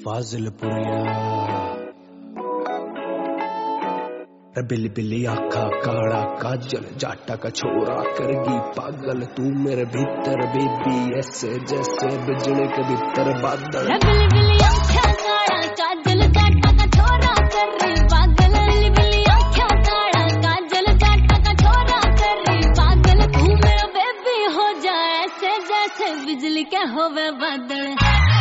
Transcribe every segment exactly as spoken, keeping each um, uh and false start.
फाजिलपुरिया बिल्ली बिल्ली आखा काड़ा काजल जाटा का छोरा करगी पागल तू मेरे भीतर बेबी ऐसे जैसे बिजली के भीतर बादल। बिल्ली बिल्ली आखा काड़ा काजल जाटा का छोरा कर रही पागल। बिल्ली बिल्ली आखा काड़ा काजल जाटा का छोरा कर रही पागल तू मेरा बेबी हो जाए ऐसे जैसे बिजली के होवे बादल।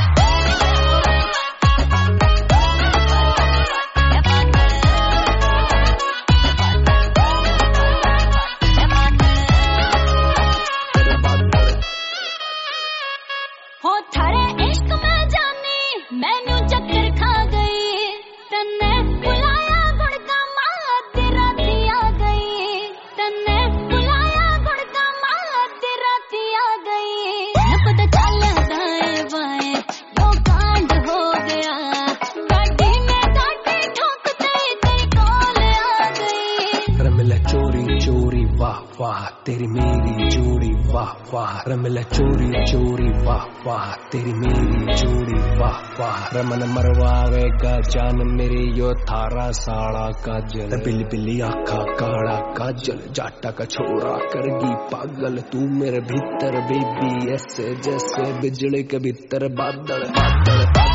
हो थारे इश्क में जानी मैनू चक्कर खा गई तन्ने बुलाया गुड़का माँ अद्धी राती आ गई तन्ने बुलाया गुड़का माँ अद्धी राती आ गई न पता चला दाएं बाएं वो कांड हो गया गाड़ी में गाड़ी ठोकते तेरी कॉल आ गई। रमिला चोरी चोरी वाह वाह तेरी मेरी जोड़ी वाह वाह रमिला चोरी चोरी वाह वाह तेरी मेरी जोड़ी वाह वाह रमन मरवावेगा जान मेरी यो थारा साड़ा काजल। बिल्ली बिल्ली आखा काड़ा काजल जाटा का छोरा करगी पागल तू मेरे भीतर बेबी ऐसे जैसे बिजली के भीतर बादल बादल बादल।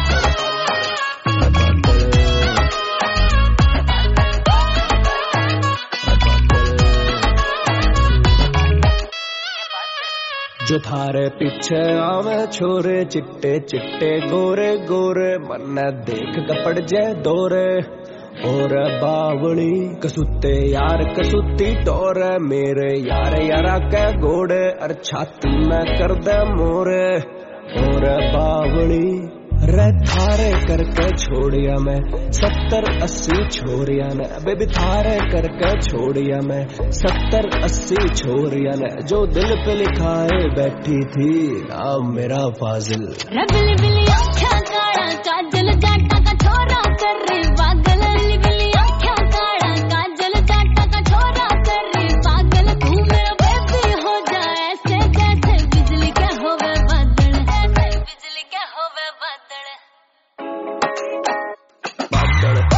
जो थारे पीछे आवे छोरे चिट्टे चिट्टे गोरे गोरे मन देख कपड़ जाए दोरे और बावली कसुते यार कसुती टोर मेरे यार यारा के घोड़े और छाती में कर दे मोरे और बावली रे थारे करके छोड़िया मैं सत्तर अस्सी छोड़िया ने बेबी थारे करके छोड़िया मैं सत्तर अस्सी छोड़िया ने जो दिल पे लिखाए बैठी थी नाम मेरा फाजिल। बिल्ली बिल्ली आँखा काड़ा काजल जाटा का छोरा कर रही पागल। बिल्ली बिल्ली आँखा काड़ा काजल जाटा का छोरा कर रही पागल तू मेरा बेबी हो जाए ऐसे जैसे बिजली के होवे बादल ऐसे बिजली के होवे बादल बादल।